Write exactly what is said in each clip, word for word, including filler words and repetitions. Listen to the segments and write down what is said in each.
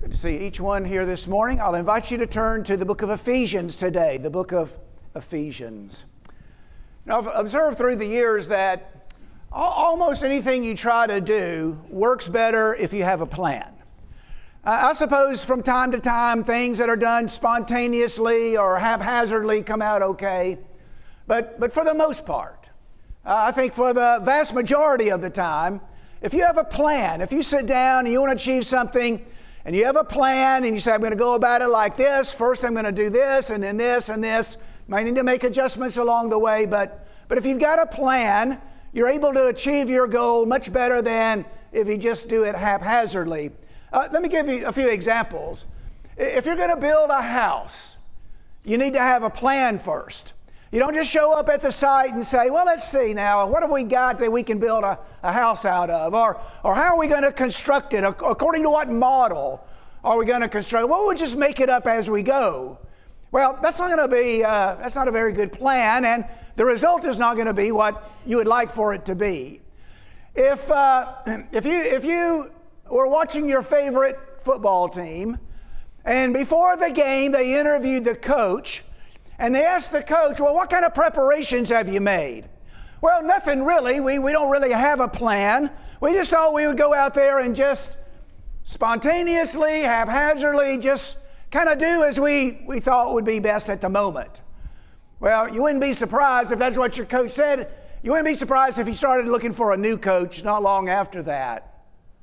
Good to see each one here this morning. I'll invite you to turn to the book of Ephesians today, the book of Ephesians. Now, I've observed through the years that almost anything you try to do works better if you have a plan. I suppose from time to time, things that are done spontaneously or haphazardly come out okay, but, but for the most part, uh, I think for the vast majority of the time, if you have a plan, if you sit down and you want to achieve something, and you have a plan, and you say, I'm going to go about it like this. First, I'm going to do this, and then this, and this. Might need to make adjustments along the way, but, but if you've got a plan, you're able to achieve your goal much better than if you just do it haphazardly. Uh, let me give you a few examples. If you're going to build a house, you need to have a plan first. You don't just show up at the site and say, well, let's see now, what have we got that we can build a, a house out of? Or, or how are we going to construct it? According to what model are we going to construct it? Well, we'll just make it up as we go. Well, that's not going to be, uh, that's not a very good plan, and the result is not going to be what you would like for it to be. If, uh, if, you, if you were watching your favorite football team, and before the game they interviewed the coach, and they asked the coach, well, what kind of preparations have you made? Well, nothing really. We, we don't really have a plan. We just thought we would go out there and just spontaneously, haphazardly, just kind of do as we, we thought would be best at the moment. Well, you wouldn't be surprised if that's what your coach said. You wouldn't be surprised if he started looking for a new coach not long after that.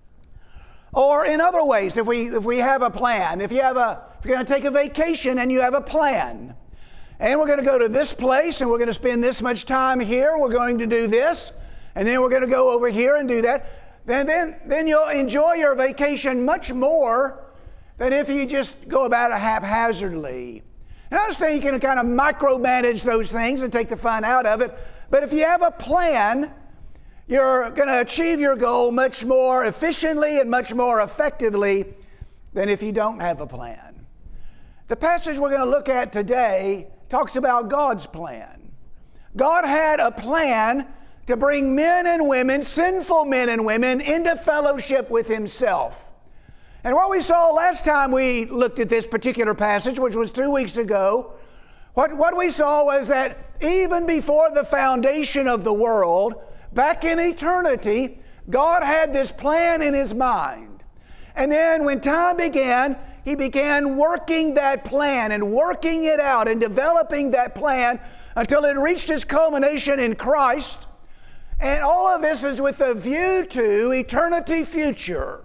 Or in other ways, if we, if we have a plan, if, you have a, if you're going to take a vacation and you have a plan, and we're going to go to this place, and we're going to spend this much time here. We're going to do this, and then we're going to go over here and do that. Then, then, then you'll enjoy your vacation much more than if you just go about it haphazardly. And I understand you can kind of micromanage those things and take the fun out of it. But if you have a plan, you're going to achieve your goal much more efficiently and much more effectively than if you don't have a plan. The passage we're going to look at today talks about God's plan. God had a plan to bring men and women, sinful men and women, into fellowship with Himself. And what we saw last time we looked at this particular passage, which was two weeks ago, what, what we saw was that even before the foundation of the world, back in eternity, God had this plan in His mind. And then when time began, He began working that plan and working it out and developing that plan until it reached its culmination in Christ. And all of this is with a view to eternity future.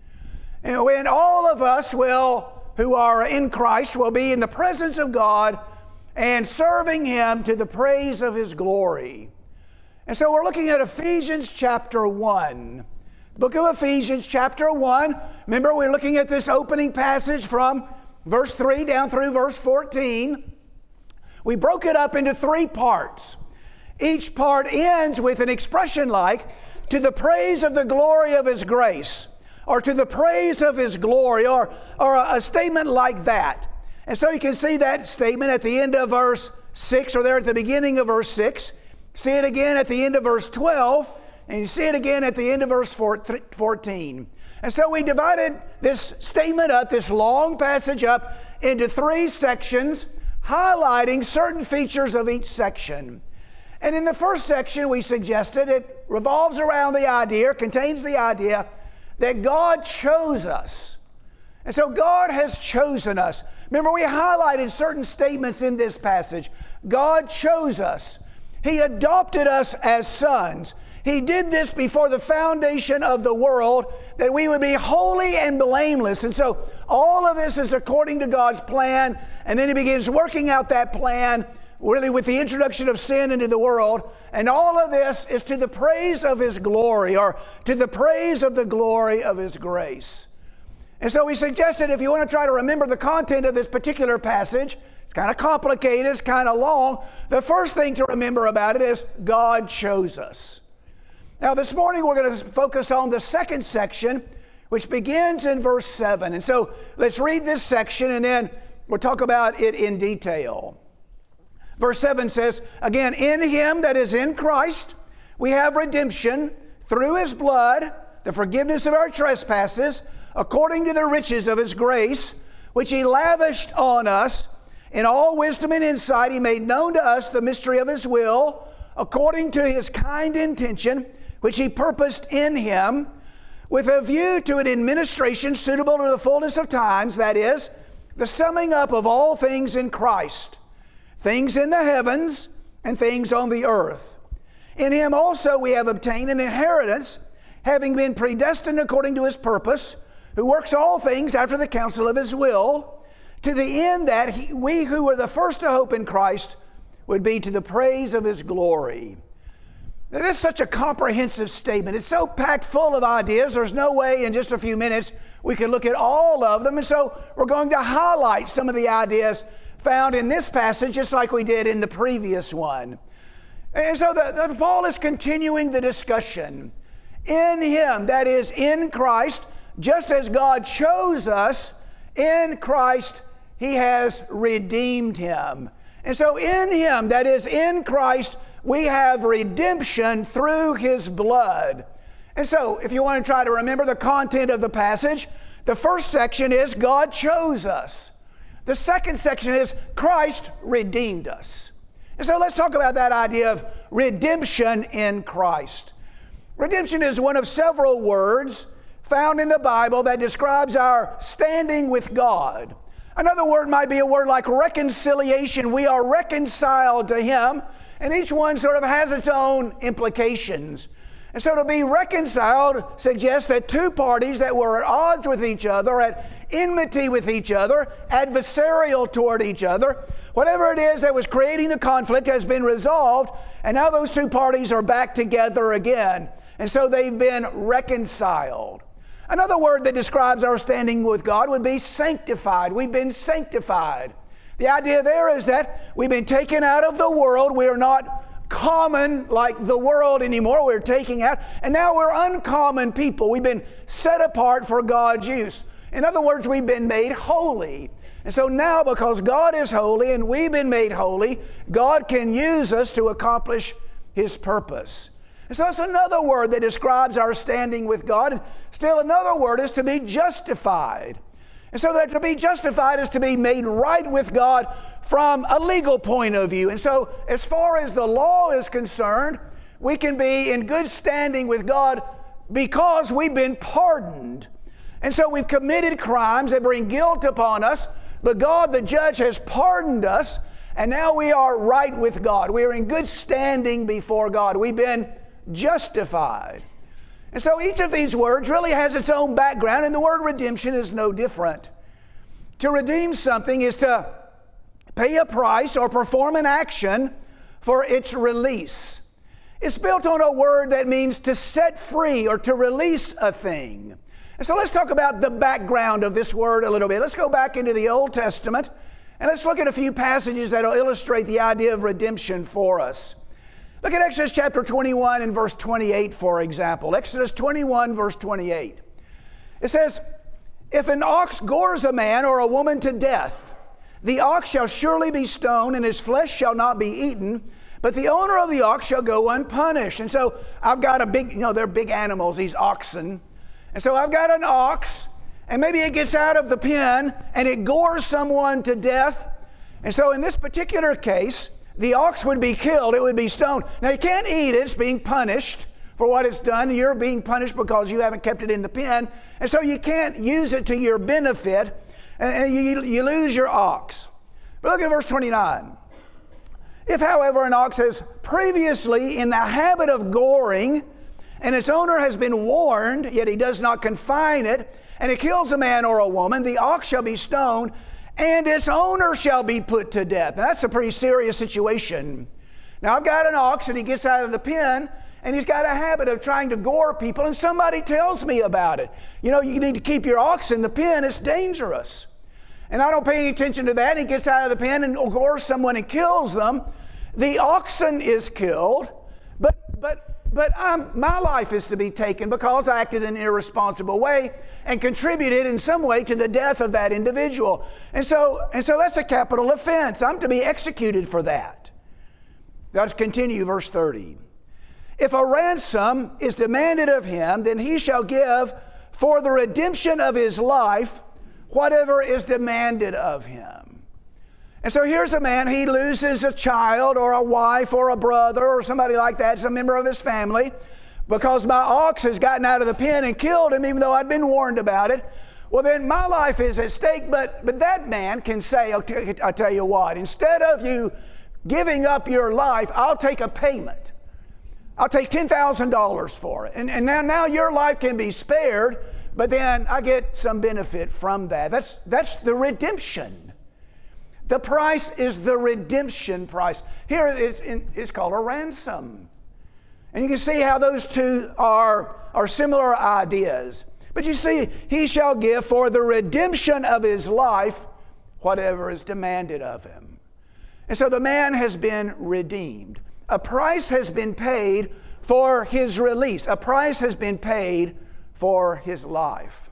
And when all of us will, who are in Christ, will be in the presence of God and serving Him to the praise of His glory. And so we're looking at Ephesians chapter one. Book of Ephesians chapter one. Remember, we're looking at this opening passage from verse three down through verse fourteen. We broke it up into three parts. Each part ends with an expression like, to the praise of the glory of His grace, or to the praise of His glory, or, or a, a statement like that. And so you can see that statement at the end of verse six, or there at the beginning of verse six. See it again at the end of verse twelve. And you see it again at the end of verse fourteen. And so we divided this statement up, this long passage up, into three sections, highlighting certain features of each section. And in the first section, we suggested it revolves around the idea, contains the idea that God chose us. And so God has chosen us. Remember, we highlighted certain statements in this passage. God chose us. He adopted us as sons. He did this before the foundation of the world, that we would be holy and blameless. And so all of this is according to God's plan. And then He begins working out that plan, really with the introduction of sin into the world. And all of this is to the praise of His glory, or to the praise of the glory of His grace. And so we suggested, if you want to try to remember the content of this particular passage, it's kind of complicated, it's kind of long. The first thing to remember about it is God chose us. Now, this morning we're going to focus on the second section, which begins in verse seven. And so let's read this section, and then we'll talk about it in detail. Verse seven says, again, in Him, that is in Christ, we have redemption through His blood, the forgiveness of our trespasses, according to the riches of his grace, which he lavished on us, in all wisdom and insight, he made known to us the mystery of his will, according to his kind intention, which he purposed in him, with a view to an administration suitable to the fullness of times, that is, the summing up of all things in Christ, things in the heavens and things on the earth. In him also we have obtained an inheritance, having been predestined according to his purpose, who works all things after the counsel of his will, to the end that he, we who were the first to hope in Christ would be to the praise of his glory. Now, this is such a comprehensive statement. It's so packed full of ideas, there's no way in just a few minutes we can look at all of them. And so we're going to highlight some of the ideas found in this passage, just like we did in the previous one. And so the, the, Paul is continuing the discussion. In him, that is, in Christ, just as God chose us, in Christ he has redeemed him. And so in him, that is, in Christ, we have redemption through his blood. And so, if you want to try to remember the content of the passage, the first section is God chose us. The second section is Christ redeemed us. And so let's talk about that idea of redemption in Christ. Redemption is one of several words found in the Bible that describes our standing with God. Another word might be a word like reconciliation. We are reconciled to him, and each one sort of has its own implications. And so to be reconciled suggests that two parties that were at odds with each other, at enmity with each other, adversarial toward each other, whatever it is that was creating the conflict has been resolved, and now those two parties are back together again. And so they've been reconciled. Another word that describes our standing with God would be sanctified. We've been sanctified. The idea there is that we've been taken out of the world. We are not common like the world anymore. We're taking out, and now we're uncommon people. We've been set apart for God's use. In other words, we've been made holy. And so now, because God is holy and we've been made holy, God can use us to accomplish his purpose. And so that's another word that describes our standing with God. And still another word is to be justified. And so that to be justified is to be made right with God from a legal point of view. And so as far as the law is concerned, we can be in good standing with God because we've been pardoned. And so we've committed crimes that bring guilt upon us, but God, the judge, has pardoned us, and now we are right with God. We are in good standing before God. We've been justified. And so each of these words really has its own background, and the word redemption is no different. To redeem something is to pay a price or perform an action for its release. It's built on a word that means to set free or to release a thing. And so let's talk about the background of this word a little bit. Let's go back into the Old Testament and let's look at a few passages that will illustrate the idea of redemption for us. Look at Exodus chapter twenty-one and verse twenty-eight, for example. Exodus twenty-one, verse twenty-eight. It says, "If an ox gores a man or a woman to death, the ox shall surely be stoned, and his flesh shall not be eaten, but the owner of the ox shall go unpunished." And so I've got a big, you know, they're big animals, these oxen. And so I've got an ox, and maybe it gets out of the pen, and it gores someone to death. And so in this particular case, the ox would be killed, it would be stoned. Now you can't eat it, it's being punished for what it's done. You're being punished because you haven't kept it in the pen. And so you can't use it to your benefit, and you, you lose your ox. But look at verse twenty-nine. "If, however, an ox is previously in the habit of goring, and its owner has been warned, yet he does not confine it, and it kills a man or a woman, the ox shall be stoned, and its owner shall be put to death." Now, that's a pretty serious situation. Now, I've got an ox, and he gets out of the pen, and he's got a habit of trying to gore people, and somebody tells me about it. You know, you need to keep your ox in the pen, it's dangerous. And I don't pay any attention to that, and he gets out of the pen and gores someone and kills them. The oxen is killed, but but but I'm, my life is to be taken because I acted in an irresponsible way and contributed in some way to the death of that individual. And so, and so that's a capital offense. I'm to be executed for that. Let's continue, verse thirty. "If a ransom is demanded of him, then he shall give for the redemption of his life, whatever is demanded of him. And so here's a man, he loses a child or a wife or a brother or somebody like that, it's a member of his family, because my ox has gotten out of the pen and killed him, even though I'd been warned about it. Well, then my life is at stake, but, but that man can say, I'll, t- I'll tell you what, instead of you giving up your life, I'll take a payment. I'll take ten thousand dollars for it. And, and now, now your life can be spared, but then I get some benefit from that. That's, that's the redemption. The price is the redemption price. Here it's, it's called a ransom. And you can see how those two are, are similar ideas. But you see, he shall give for the redemption of his life whatever is demanded of him. And so the man has been redeemed. A price has been paid for his release. A price has been paid for his life.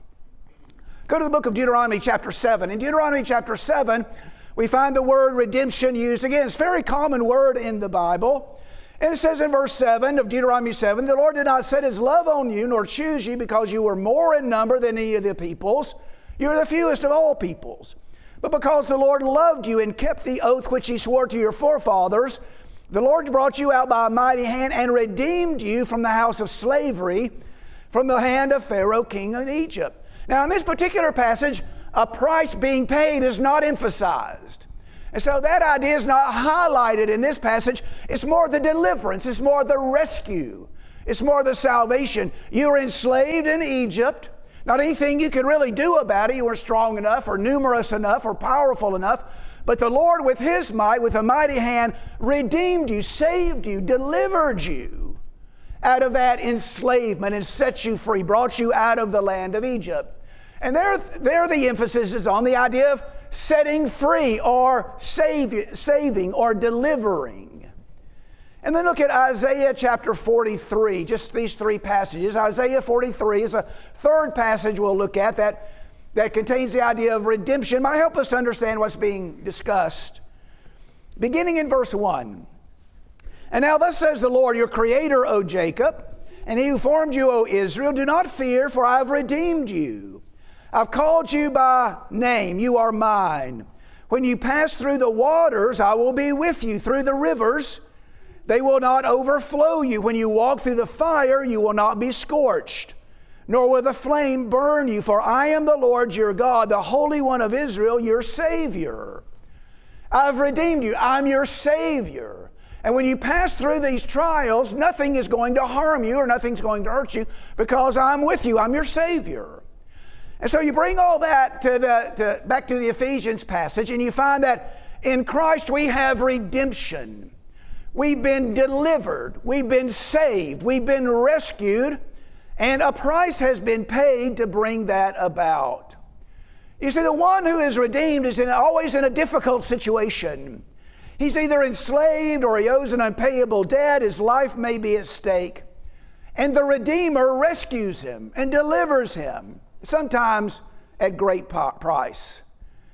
Go to the book of Deuteronomy chapter seven. In Deuteronomy chapter seven, we find the word redemption used again. It's a very common word in the Bible. And it says in verse seven of Deuteronomy seven, the Lord did not set his love on you, nor choose you, because you were more in number than any of the peoples. You are the fewest of all peoples. But because the Lord loved you and kept the oath which he swore to your forefathers, the Lord brought you out by a mighty hand and redeemed you from the house of slavery, from the hand of Pharaoh, king of Egypt. Now in this particular passage, a price being paid is not emphasized. And so that idea is not highlighted in this passage. It's more the deliverance. It's more the rescue. It's more the salvation. You were enslaved in Egypt. Not anything you could really do about it. You weren't strong enough or numerous enough or powerful enough. But the Lord with his might, with a mighty hand, redeemed you, saved you, delivered you out of that enslavement and set you free, brought you out of the land of Egypt. And there, there the emphasis is on the idea of setting free or save, saving or delivering. And then look at Isaiah chapter forty-three, just these three passages. Isaiah forty-three is a third passage we'll look at that, that contains the idea of redemption. It might help us to understand what's being discussed. Beginning in verse one. And now thus says the Lord, your creator, O Jacob, and he who formed you, O Israel, do not fear, for I have redeemed you. I've called you by name, you are mine. When you pass through the waters, I will be with you. Through the rivers, they will not overflow you. When you walk through the fire, you will not be scorched, nor will the flame burn you. For I am the Lord your God, the Holy One of Israel, your Savior. I've redeemed you. I'm your Savior. And when you pass through these trials, nothing is going to harm you or nothing's going to hurt you because I'm with you. I'm your Savior. And so you bring all that to the, to, back to the Ephesians passage, and you find that in Christ we have redemption. We've been delivered. We've been saved. We've been rescued. And a price has been paid to bring that about. You see, the one who is redeemed is in, always in a difficult situation. He's either enslaved or he owes an unpayable debt. His life may be at stake. And the Redeemer rescues him and delivers him, sometimes at great price.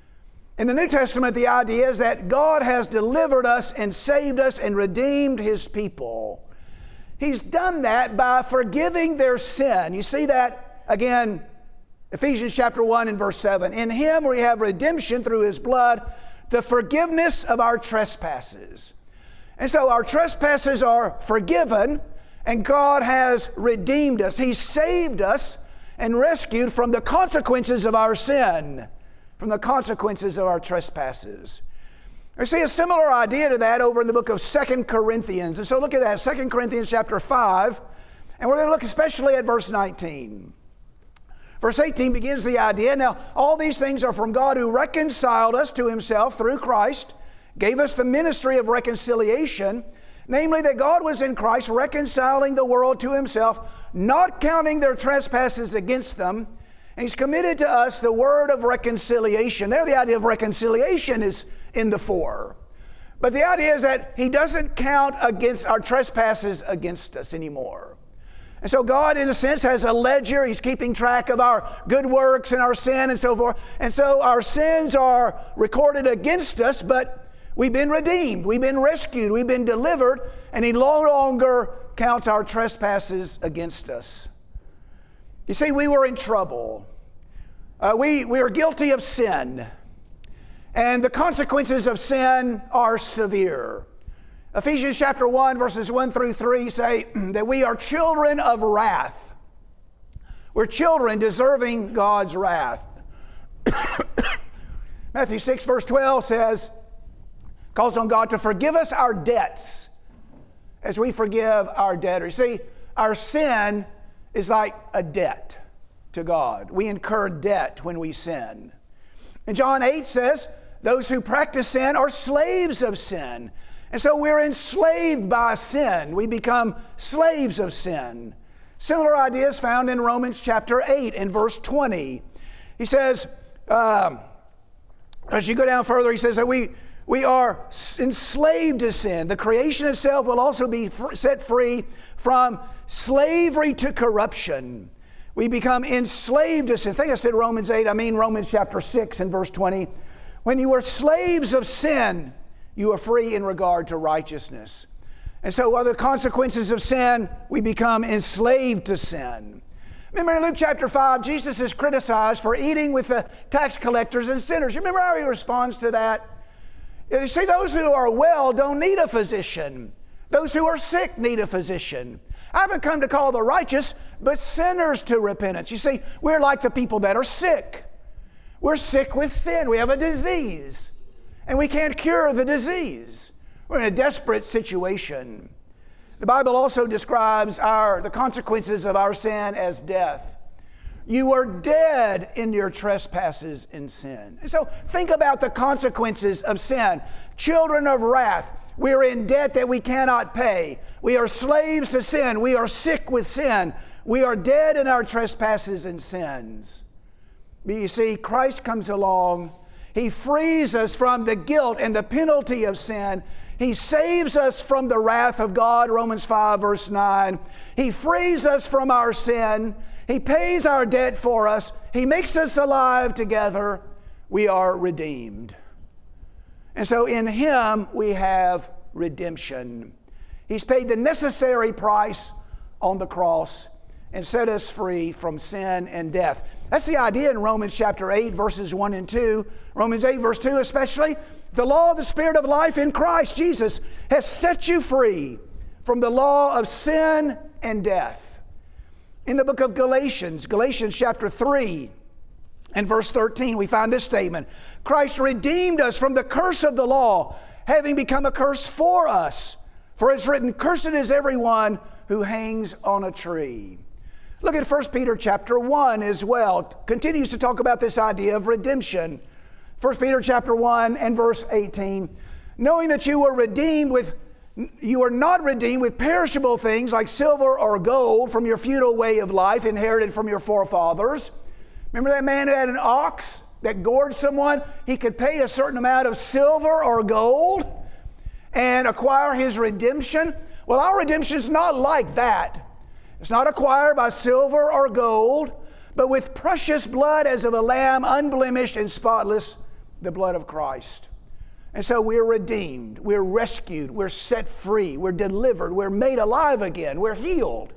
In the New Testament, the idea is that God has delivered us and saved us and redeemed his people. He's done that by forgiving their sin. You see that again, Ephesians chapter one and verse seven. In him we have redemption through his blood, the forgiveness of our trespasses. And so our trespasses are forgiven, and God has redeemed us. He saved us and rescued from the consequences of our sin, from the consequences of our trespasses. We see a similar idea to that over in the book of Second Corinthians. And so look at that, Second Corinthians chapter five, and we're going to look especially at verse nineteen. Verse eighteen begins the idea, now all these things are from God who reconciled us to himself through Christ, gave us the ministry of reconciliation, namely that God was in Christ reconciling the world to himself, not counting their trespasses against them, and he's committed to us the word of reconciliation. There the idea of reconciliation is in the fore. But the idea is that he doesn't count against our trespasses against us anymore. And so God, in a sense, has a ledger. He's keeping track of our good works and our sin and so forth. And so our sins are recorded against us, but we've been redeemed. We've been rescued. We've been delivered. And he no longer counts our trespasses against us. You see, we were in trouble. Uh, we, we are guilty of sin. And the consequences of sin are severe. Ephesians chapter one, verses one through three say that we are children of wrath. We're children deserving God's wrath. Matthew six, verse twelve says, calls on God to forgive us our debts as we forgive our debtors. See, our sin is like a debt to God. We incur debt when we sin. And John eight says, those who practice sin are slaves of sin. And so we're enslaved by sin. We become slaves of sin. Similar ideas found in Romans chapter eight and verse twenty. He says, um, as you go down further, he says that we, we are enslaved to sin. The creation itself will also be fr- set free from slavery to corruption. We become enslaved to sin. I think I said Romans eight, I mean Romans chapter six and verse twenty. When you were slaves of sin, you are free in regard to righteousness. And so other consequences of sin, we become enslaved to sin. Remember in Luke chapter five, Jesus is criticized for eating with the tax collectors and sinners. You remember how he responds to that? You see, those who are well don't need a physician. Those who are sick need a physician. I haven't come to call the righteous, but sinners to repentance. You see, we're like the people that are sick. We're sick with sin. We have a disease, and we can't cure the disease. We're in a desperate situation. The Bible also describes our, the consequences of our sin as death. You are dead in your trespasses and sin. And so think about the consequences of sin. Children of wrath. We are in debt that we cannot pay. We are slaves to sin. We are sick with sin. We are dead in our trespasses and sins. But you see, Christ comes along. He frees us from the guilt and the penalty of sin. He saves us from the wrath of God, Romans five, verse nine. He frees us from our sin. He pays our debt for us. He makes us alive together. We are redeemed. And so in Him we have redemption. He's paid the necessary price on the cross and set us free from sin and death. That's the idea in Romans chapter eight, verses one and two. Romans eight, verse two especially. The law of the Spirit of life in Christ Jesus has set you free from the law of sin and death. In the book of Galatians, Galatians chapter three and verse thirteen, we find this statement. Christ redeemed us from the curse of the law, having become a curse for us. For it's written, cursed is everyone who hangs on a tree. Look at First Peter chapter one as well. It continues to talk about this idea of redemption. First Peter chapter one and verse eighteen. Knowing that you were redeemed with, you are not redeemed with perishable things like silver or gold from your futile way of life inherited from your forefathers. Remember that man who had an ox that gored someone? He could pay a certain amount of silver or gold and acquire his redemption. Well, our redemption is not like that. It's not acquired by silver or gold, but with precious blood as of a lamb, unblemished and spotless, the blood of Christ. And so we're redeemed, we're rescued, we're set free, we're delivered, we're made alive again, we're healed.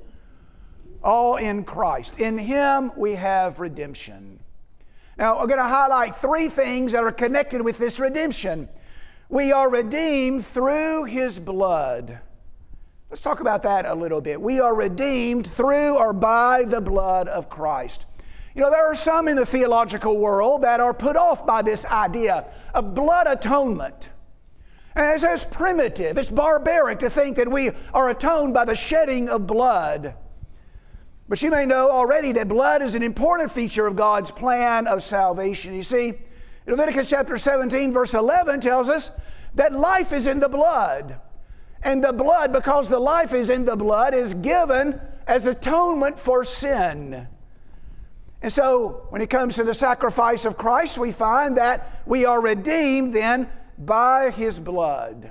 All in Christ. In Him we have redemption. Now, I'm going to highlight three things that are connected with this redemption. We are redeemed through His blood. Let's talk about that a little bit. We are redeemed through or by the blood of Christ. You know, there are some in the theological world that are put off by this idea of blood atonement. And it says primitive, it's barbaric to think that we are atoned by the shedding of blood. But you may know already that blood is an important feature of God's plan of salvation. You see, Leviticus chapter seventeen, verse eleven tells us that life is in the blood. And the blood, because the life is in the blood, is given as atonement for sin. And so, when it comes to the sacrifice of Christ, we find that we are redeemed then by His blood.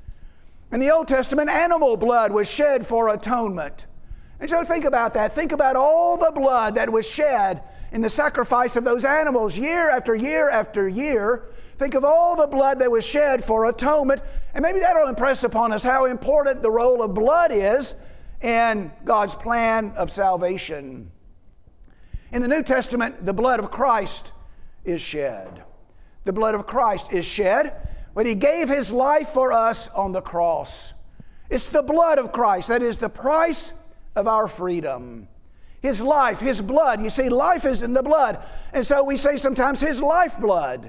In the Old Testament, animal blood was shed for atonement. And so think about that. Think about all the blood that was shed in the sacrifice of those animals year after year after year. Think of all the blood that was shed for atonement. And maybe that'll impress upon us how important the role of blood is in God's plan of salvation. In the New Testament, the blood of Christ is shed. The blood of Christ is shed when He gave His life for us on the cross. It's the blood of Christ that is the price of our freedom. His life, His blood. You see, life is in the blood. And so we say sometimes His lifeblood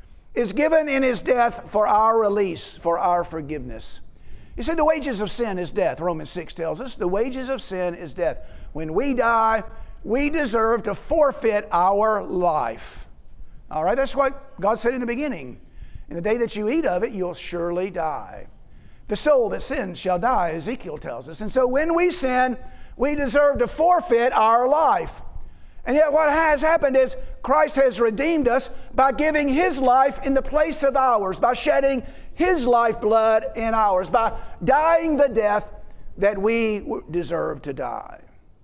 is given in His death for our release, for our forgiveness. You see, the wages of sin is death. Romans six tells us the wages of sin is death. When we die, we deserve to forfeit our life. All right, that's what God said in the beginning. In the day that you eat of it, you'll surely die. The soul that sins shall die, Ezekiel tells us. And so when we sin, we deserve to forfeit our life. And yet what has happened is Christ has redeemed us by giving His life in the place of ours, by shedding His lifeblood in ours, by dying the death that we deserve to die.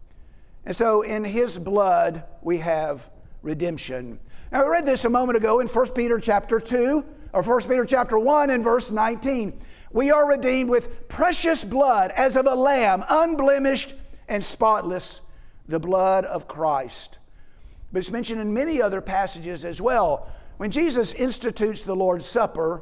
And so in His blood we have redemption. Now we read this a moment ago in First Peter chapter two, or First Peter chapter one and verse nineteen. We are redeemed with precious blood as of a lamb, unblemished and spotless, the blood of Christ. But it's mentioned in many other passages as well. When Jesus institutes the Lord's Supper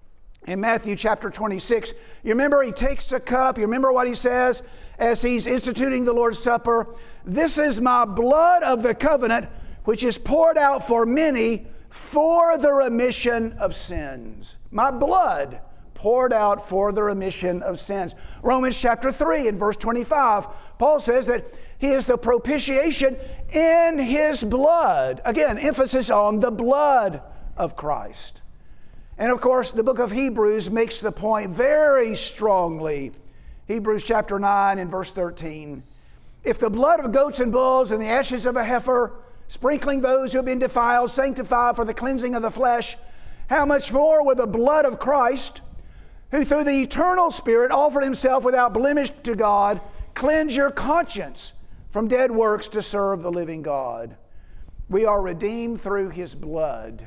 in Matthew chapter twenty-six, you remember He takes a cup. You remember what He says as He's instituting the Lord's Supper? This is my blood of the covenant, which is poured out for many for the remission of sins. My blood poured out for the remission of sins. Romans chapter three and verse twenty-five, Paul says that He is the propitiation in His blood. Again, emphasis on the blood of Christ. And of course, the book of Hebrews makes the point very strongly. Hebrews chapter nine and verse thirteen. If the blood of goats and bulls and the ashes of a heifer, sprinkling those who have been defiled, sanctify for the cleansing of the flesh, how much more will the blood of Christ, who through the eternal Spirit offered Himself without blemish to God, cleanse your conscience from dead works to serve the living God. We are redeemed through His blood.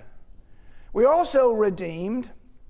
We are also redeemed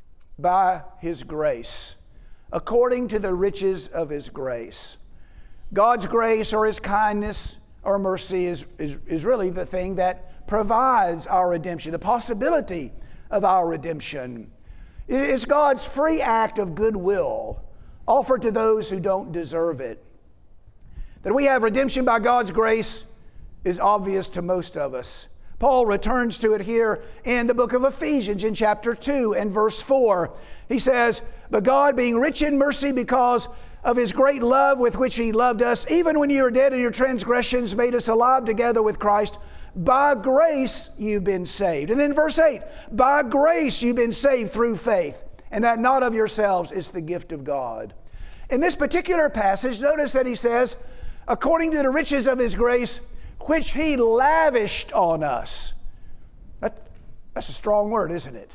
by His grace, according to the riches of His grace. God's grace or His kindness or mercy is, is, is really the thing that provides our redemption, the possibility of our redemption. It's God's free act of goodwill offered to those who don't deserve it. That we have redemption by God's grace is obvious to most of us. Paul returns to it here in the book of Ephesians in chapter two and verse four. He says, "But God, being rich in mercy because of His great love with which He loved us, even when you were dead in your transgressions, made us alive together with Christ. By grace you've been saved." And then verse eight, "By grace you've been saved through faith, and that not of yourselves, is the gift of God." In this particular passage, notice that he says, according to the riches of His grace, which He lavished on us. That, that's a strong word, isn't it?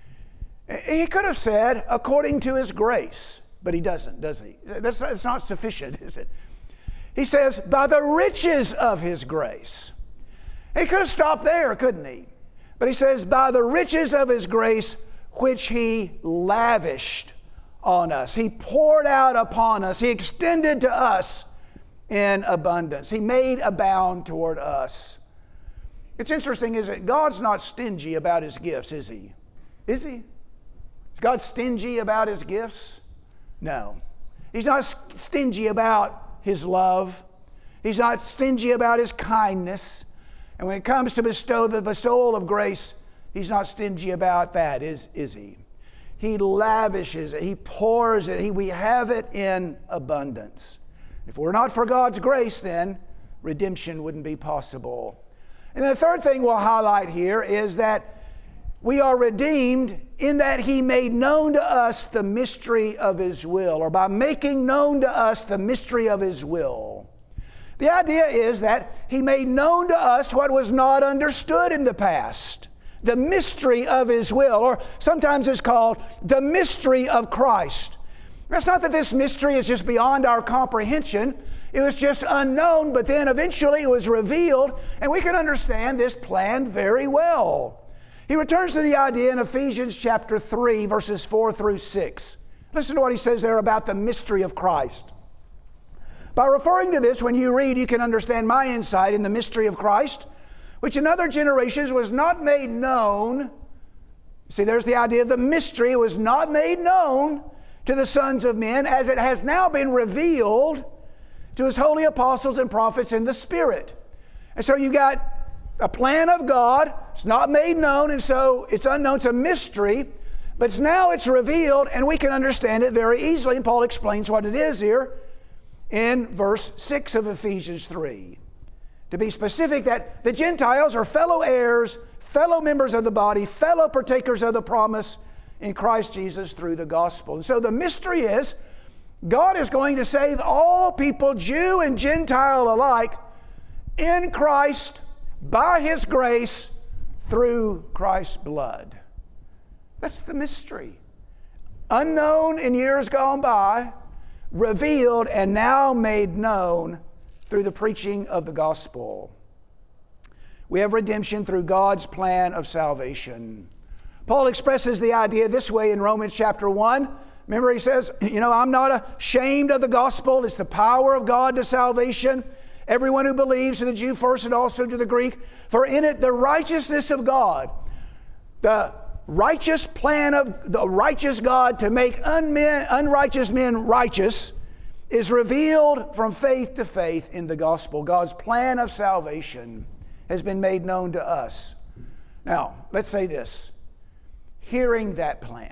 He could have said, according to His grace, but He doesn't, does He? That's, that's not sufficient, is it? He says, by the riches of His grace. He could have stopped there, couldn't He? But He says, by the riches of His grace, which He lavished on us. He poured out upon us. He extended to us in abundance. He made abound toward us. It's interesting, is that God's not stingy about His gifts, is He? Is He? Is God stingy about His gifts? No. He's not stingy about His love. He's not stingy about His kindness. And when it comes to bestow the bestowal of grace, He's not stingy about that, is, is He? He lavishes it. He pours it. He, we have it in abundance. If it were not for God's grace, then redemption wouldn't be possible. And the third thing we'll highlight here is that we are redeemed in that He made known to us the mystery of His will, or by making known to us the mystery of His will. The idea is that He made known to us what was not understood in the past. The mystery of His will, or sometimes it's called the mystery of Christ. It's not that this mystery is just beyond our comprehension. It was just unknown, but then eventually it was revealed, and we can understand this plan very well. He returns to the idea in Ephesians chapter three, verses four through six. Listen to what he says there about the mystery of Christ. By referring to this, when you read, you can understand my insight in the mystery of Christ, which in other generations was not made known. See, there's the idea of the mystery. It was not made known to the sons of men, as it has now been revealed to his holy apostles and prophets in the Spirit. And so you got a plan of God. It's not made known, and so it's unknown. It's a mystery, but now it's revealed, and we can understand it very easily. And Paul explains what it is here in verse six of Ephesians three. To be specific, that the Gentiles are fellow heirs, fellow members of the body, fellow partakers of the promise in Christ Jesus through the gospel. And so the mystery is, God is going to save all people, Jew and Gentile alike, in Christ, by His grace, through Christ's blood. That's the mystery. Unknown in years gone by, revealed and now made known through the preaching of the gospel. We have redemption through God's plan of salvation. Paul expresses the idea this way in Romans chapter one. Remember, he says, you know, I'm not ashamed of the gospel. It's the power of God to salvation. Everyone who believes, to the Jew first and also to the Greek. For in it the righteousness of God, the righteous plan of the righteous God to make unmen, unrighteous men righteous, is revealed from faith to faith in the gospel. God's plan of salvation has been made known to us. Now, let's say this. Hearing that plan,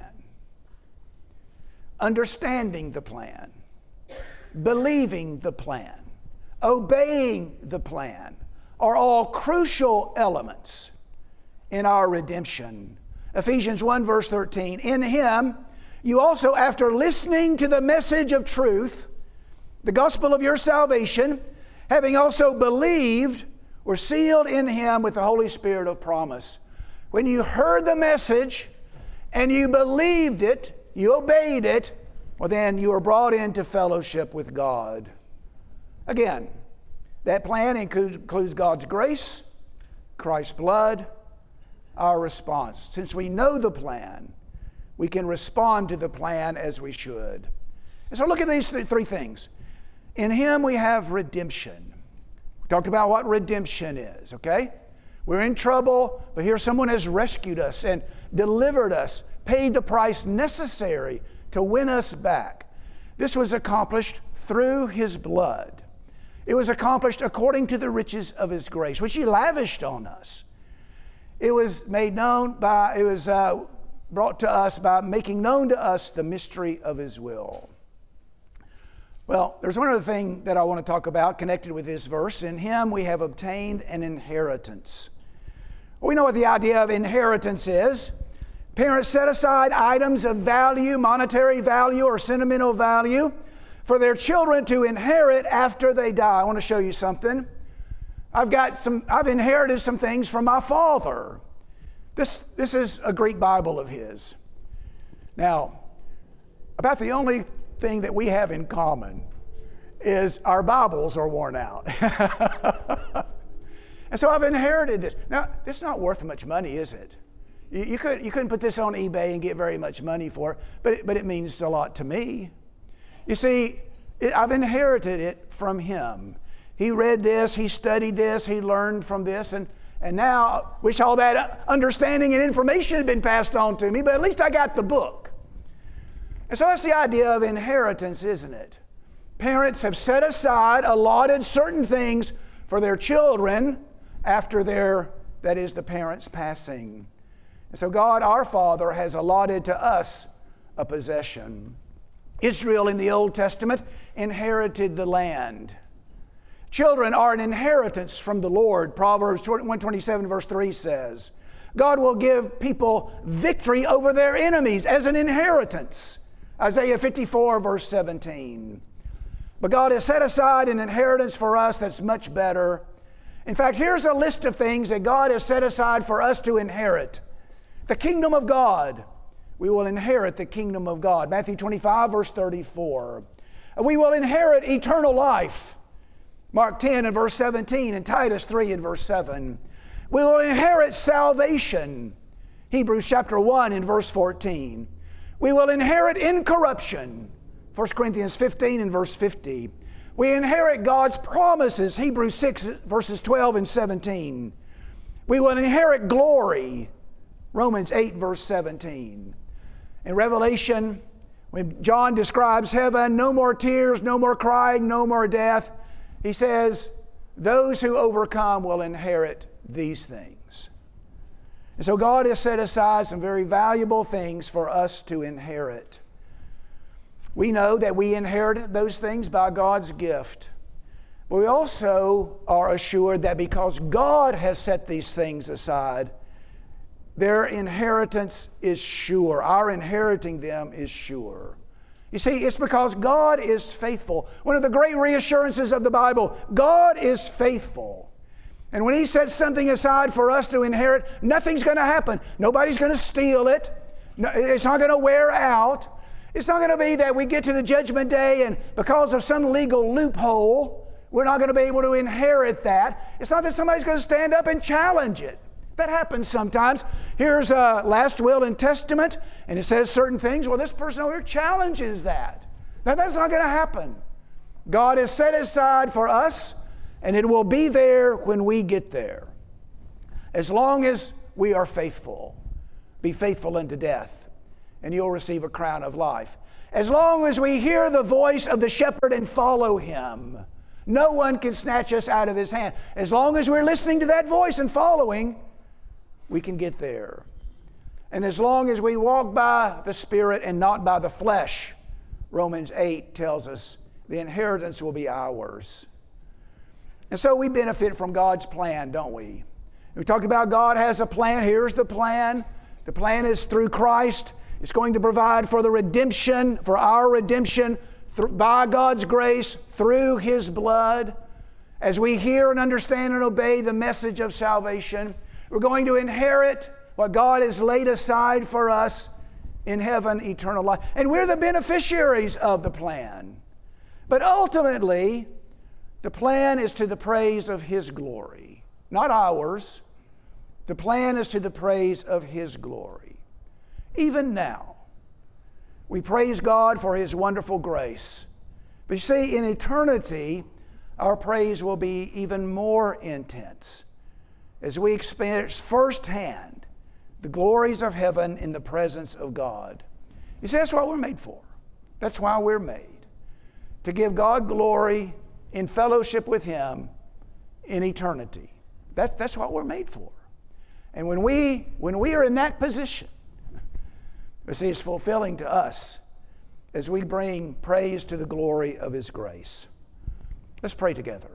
understanding the plan, believing the plan, obeying the plan are all crucial elements in our redemption. Ephesians one verse thirteen, in Him you also, after listening to the message of truth, the gospel of your salvation, having also believed, were sealed in Him with the Holy Spirit of promise. When you heard the message and you believed it, you obeyed it, well then you were brought into fellowship with God. Again, that plan includes God's grace, Christ's blood, our response. Since we know the plan, we can respond to the plan as we should. And so look at these three things. In Him we have redemption. We talked about what redemption is, okay? We're in trouble, but here someone has rescued us and delivered us, paid the price necessary to win us back. This was accomplished through His blood. It was accomplished according to the riches of His grace, which He lavished on us. It was made known by, it was uh, brought to us by making known to us the mystery of His will. Well, there's one other thing that I want to talk about connected with this verse. In Him we have obtained an inheritance. We know what the idea of inheritance is. Parents set aside items of value, monetary value or sentimental value, for their children to inherit after they die. I want to show you something. I've got some, I've inherited some things from my father. This, this is a Greek Bible of his. Now, about the only thing that we have in common is our Bibles are worn out. And so I've inherited this. Now, it's not worth much money, is it? You, you, could, you couldn't put this on eBay and get very much money for it, but it, but it means a lot to me. You see, it, I've inherited it from him. He read this, he studied this, he learned from this, and, and now, wish all that understanding and information had been passed on to me, but at least I got the book. And so that's the idea of inheritance, isn't it? Parents have set aside, allotted certain things for their children after their, that is, the parents' passing. And so God, our Father, has allotted to us a possession. Israel in the Old Testament inherited the land. Children are an inheritance from the Lord. Proverbs one twenty-seven verse three says, God will give people victory over their enemies as an inheritance. Isaiah fifty-four verse seventeen. But God has set aside an inheritance for us that's much better. In fact, here's a list of things that God has set aside for us to inherit. The kingdom of God. We will inherit the kingdom of God. Matthew twenty-five verse thirty-four. We will inherit eternal life. Mark ten and verse seventeen and Titus three and verse seven. We will inherit salvation. Hebrews chapter one and verse fourteen. We will inherit incorruption. First Corinthians fifteen and verse fifty. We inherit God's promises, Hebrews six, verses twelve and seventeen. We will inherit glory, Romans eight, verse seventeen. In Revelation, when John describes heaven, no more tears, no more crying, no more death, he says, those who overcome will inherit these things. And so God has set aside some very valuable things for us to inherit. We know that we inherit those things by God's gift. But we also are assured that because God has set these things aside, their inheritance is sure. Our inheriting them is sure. You see, it's because God is faithful. One of the great reassurances of the Bible, God is faithful. And when He sets something aside for us to inherit, nothing's going to happen. Nobody's going to steal it. No, it's not going to wear out. It's not going to be that we get to the judgment day and because of some legal loophole, we're not going to be able to inherit that. It's not that somebody's going to stand up and challenge it. That happens sometimes. Here's a last will and testament, and it says certain things. Well, this person over here challenges that. Now, that's not going to happen. God has set aside for us, and it will be there when we get there. As long as we are faithful, be faithful unto death, and you'll receive a crown of life. As long as we hear the voice of the shepherd and follow Him, no one can snatch us out of His hand. As long as we're listening to that voice and following, we can get there. And as long as we walk by the Spirit and not by the flesh, Romans eight tells us the inheritance will be ours. And so we benefit from God's plan, don't we? We talked about God has a plan. Here's the plan. The plan is through Christ. It's going to provide for the redemption, for our redemption, th- by God's grace, through His blood. As we hear and understand and obey the message of salvation, we're going to inherit what God has laid aside for us in heaven, eternal life. And we're the beneficiaries of the plan. But ultimately, the plan is to the praise of His glory, not ours. The plan is to the praise of His glory. Even now, we praise God for His wonderful grace. But you see, in eternity, our praise will be even more intense as we experience firsthand the glories of heaven in the presence of God. You see, that's what we're made for. That's why we're made. To give God glory in fellowship with Him in eternity. That, that's what we're made for. And when we, when we are in that position, you see, it's fulfilling to us as we bring praise to the glory of His grace. Let's pray together.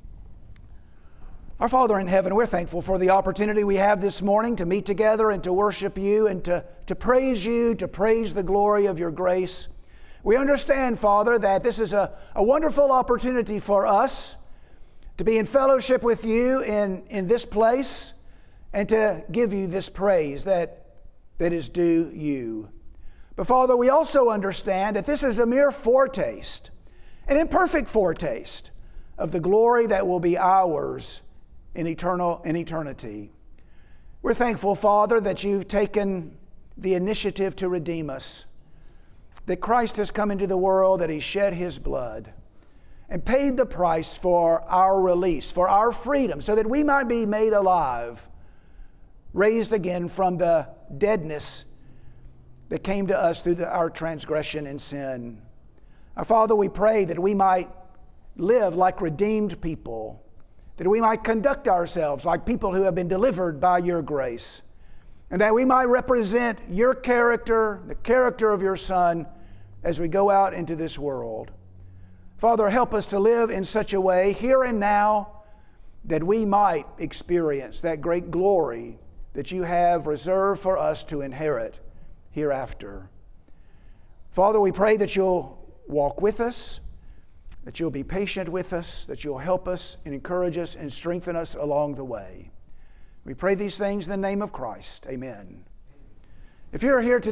Our Father in heaven, we're thankful for the opportunity we have this morning to meet together and to worship You and to, to praise You, to praise the glory of Your grace. We understand, Father, that this is a, a wonderful opportunity for us to be in fellowship with You in, in this place and to give You this praise that, that is due You. But Father, we also understand that this is a mere foretaste, an imperfect foretaste of the glory that will be ours in eternal in eternity. We're thankful, Father, that You've taken the initiative to redeem us, that Christ has come into the world, that He shed His blood and paid the price for our release, for our freedom, so that we might be made alive, raised again from the deadness that came to us through the, our transgression and sin. Our Father, we pray that we might live like redeemed people, that we might conduct ourselves like people who have been delivered by Your grace, and that we might represent Your character, the character of Your Son, as we go out into this world. Father, help us to live in such a way here and now that we might experience that great glory that You have reserved for us to inherit hereafter. Father, we pray that You'll walk with us, that You'll be patient with us, that You'll help us and encourage us and strengthen us along the way. We pray these things in the name of Christ. Amen. If you're here today,